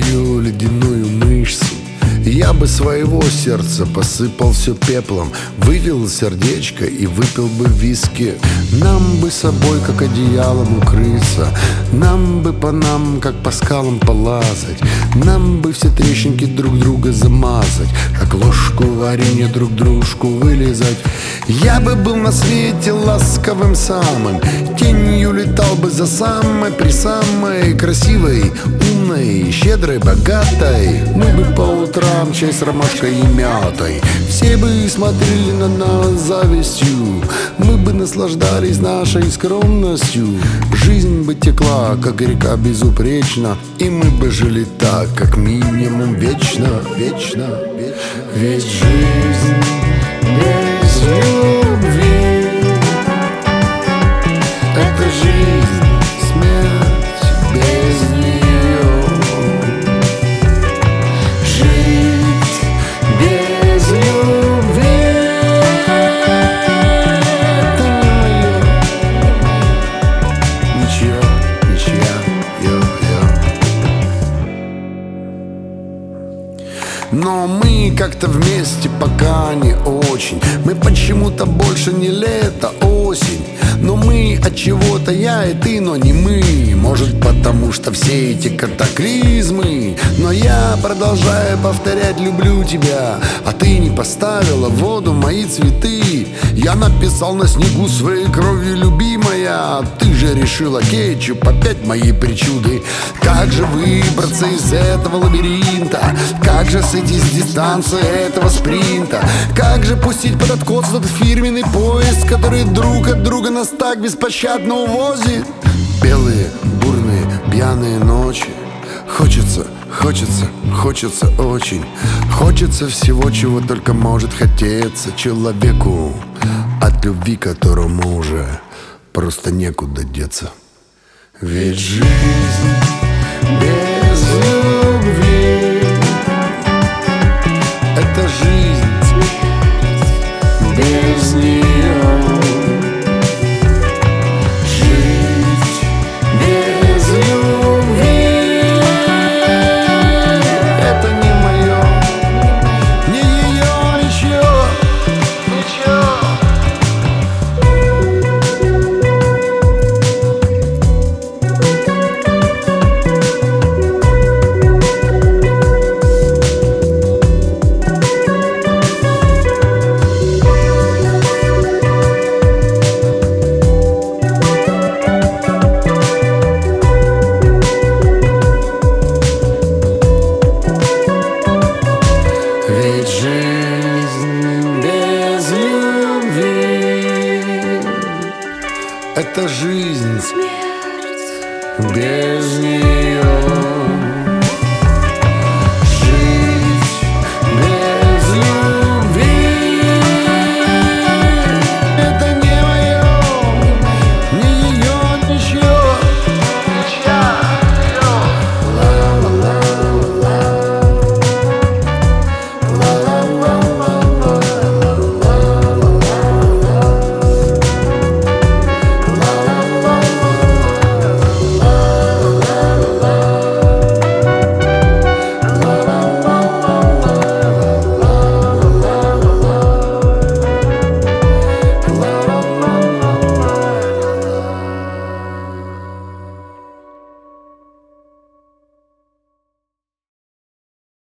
свою ледяную мышцу. Я бы своего сердца посыпал все пеплом, вылил сердечко и выпил бы виски. Нам бы собой как одеялом укрыться, нам бы по нам как по скалам полазать, нам бы все трещинки друг друга замазать, как ложку варенья друг дружку вылизать. Я бы был на свете ласковым самым, тенью летал бы за самой красивой, умной, щедрой, богатой. Мы бы по утрам чай с ромашкой и мятой, все бы смотрели на нас завистью, мы бы наслаждались нашей скромностью. Жизнь бы текла, как река, безупречно, и мы бы жили так, как минимум, вечно, вечно, вечно. Ведь жизнь без любви — это жизнь, смерть без нее. Жить без любви — это не мое, ничья, Но мы как-то вместе пока не очень. Мы почему-то больше не лето, осень. Но мы от чего-то, я и ты, но не мы. Может, потому что все эти катаклизмы. Но я продолжаю повторять: люблю тебя. А ты не поставила в воду мои цветы. Я написал на снегу своей кровью: любимая. Ты же решила кетчуп, опять мои причуды. Как же выбраться из этого лабиринта? Как же сойти с дистанции этого спринта? Как же пустить под откос этот фирменный поезд, который друг от друга нас так беспощадно увозит? Белые, бурные, пьяные ночи. Хочется очень. Хочется всего, чего только может хотеться человеку, от любви которому уже просто некуда деться. Ведь жизнь без любви — это жизнь, без нее. Жить без любви — это не мое, не ее, ничего. Ведь жизнь без любви — это жизнь, Смерть без нее.